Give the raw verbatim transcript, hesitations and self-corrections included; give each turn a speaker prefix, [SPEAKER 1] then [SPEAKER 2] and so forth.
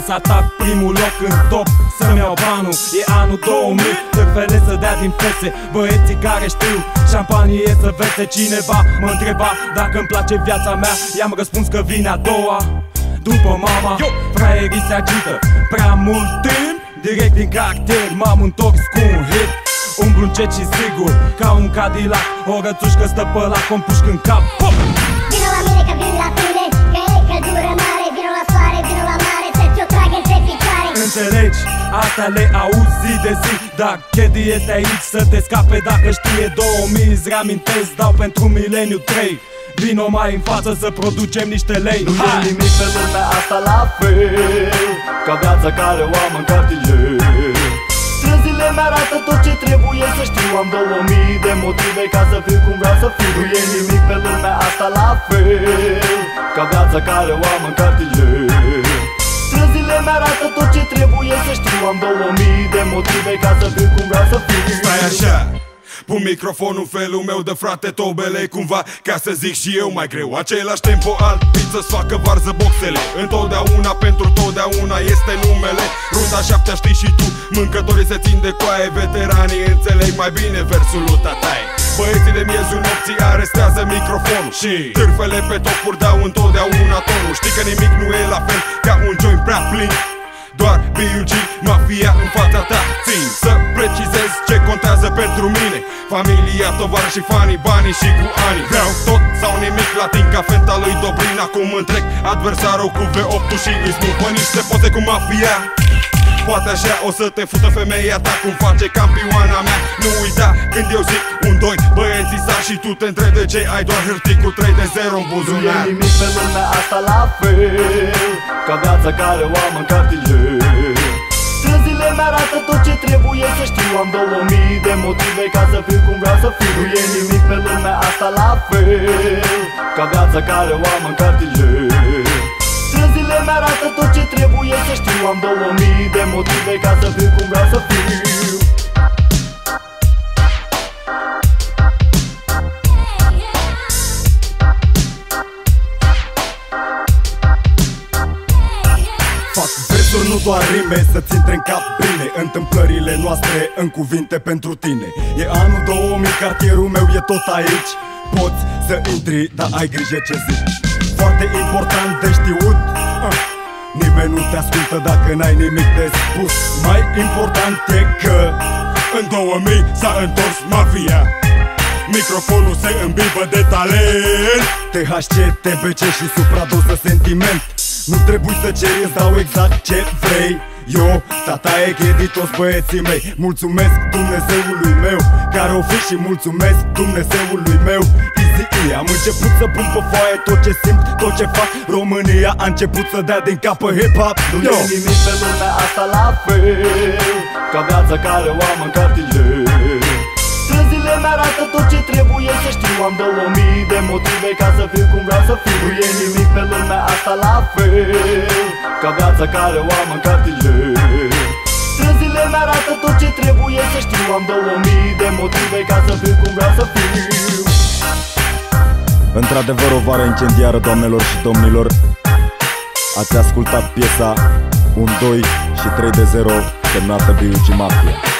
[SPEAKER 1] să atac primul loc în top, să-mi iau banul. E anul două mii, târfele să dea din fese, băieții care știu șampanie să vese. Cineva mă întreba dacă îmi place viața mea, i-am răspuns că vine a doua după mama. Fraierii se agită prea mult timp, direct din cartier m-am întors cu un hit. Umblu încet și sigur, ca un Cadillac, o rățușcă stă pe la compușc în cap. Hop!
[SPEAKER 2] Vino la mine că vin la tine, că e căldură mare. Vino la soare, vino la mare, să ți-o trag între picioare.
[SPEAKER 1] Înțelegi? Astea le auzi zi de zi, dar Chedi este aici să te scape dacă știe. Două mii îți reamintesc, dau pentru mileniu trei. Vino mai în față să producem niște lei.
[SPEAKER 3] Nu e nimic pe lumea asta la fel ca viața care o am în cartier. Străzile mi-arată tot ce trebuie să știu. Am două mii de motive ca să fiu cum vreau să fiu. Nu e nimic pe lumea asta la fel ca viața care o am în cartier. Străzile mi-arată tot ce trebuie să știu. Am două mii de motive ca să fiu cum vreau să fiu.
[SPEAKER 4] Stai așa, pun microfonul în felul meu de frate Tobele, cumva, ca să zic și eu mai greu. Același tempo, alt beat să-ți facă varză boxele. Întotdeauna pentru totdeauna este numele. Runda șaptea știi și tu, mâncătorii se țin de coaie. Veteranii înțeleg mai bine versul lui tataie. Băieții de miezul nopții arestează microfonul și târfele pe topuri dau întotdeauna tonul. Știi că nimic nu e la fel ca un joint prea plin, doar B U G, mafia în fața ta. Țin să precizez ce contează pentru mine: familia, tovară și fanii, banii și cu ani. Vreau tot sau nimic latin ca fenta lui Dobrin. Acum întrec adversarul cu V opt și îi spun pe niște poze cu mafia. Poate așa o să te fută femeia ta cum face campioana mea. Nu uita când eu zic un, doi, băieții sar și tu te întrebi de ce ai doar hârtii cu trei de zero în buzunar.
[SPEAKER 3] Nu e nimic pe lumea asta la fel ca viața care o am în cartier. Străzile mi-arată tot ce trebuie să știu. Am două mii de motive ca să fiu cum vreau să fiu. Nu e nimic pe lumea asta la fel ca viața care o am în cartier. Străzile mi-arată tot ce trebuie să știu. Am două mii de motive ca să fiu cum vreau să fiu.
[SPEAKER 5] Fac versuri, nu doar rime, să-ți intre în cap bine întâmplările noastre în cuvinte pentru tine. E anul două mii, cartierul meu e tot aici. Poți să intri, dar ai grijă ce zici. Foarte important de știut, uh, nimeni nu te ascultă dacă n-ai nimic de spus. Mai important e că
[SPEAKER 4] în două mii s-a întors mafia. Microfonul se îmbibă de talent.
[SPEAKER 5] T H C, T B C și supradoză sentiment. Nu trebuie să ceri, îți dau exact ce vrei. Eu, tata e Chedi, toți băieții mei. Mulțumesc Dumnezeului meu care o fi și mulțumesc Dumnezeului meu. Easy E, am început să pun pe foaie tot ce simt, tot ce fac. România a început să dea din cap pe hip-hop.
[SPEAKER 3] Nu e nimic pe lumea asta la fel ca viața care o am în cartier. Străzile mi-arată tot ce trebuie să știu. Am două mii de motive ca să fiu cum vreau să fiu. Nu e nimic pe lumea asta la fel ca viața care o am în cartier. Străzile mi-arată tot ce trebuie să știu. Am două mii de motive ca să fiu cum vreau să fiu.
[SPEAKER 5] Într-adevăr o vară incendiară, doamnelor și domnilor. Ați ascultat piesa un, doi și trei de zero semnată B U G Mafia.